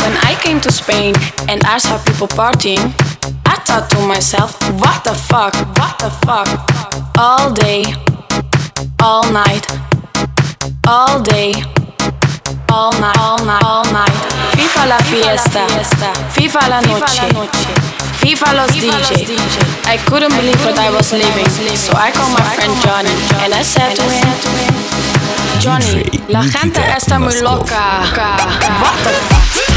When I came to Spain and I saw people partying, I thought to myself, what the fuck, what the fuck? All day, all night, all day, all night, all night, all night. FIFA la fiesta, FIFA la noche, FIFA los DJ. I couldn't believe what I was living, so I called my friend Johnny and I said to him, Johnny, la gente está muy loca. What the fuck?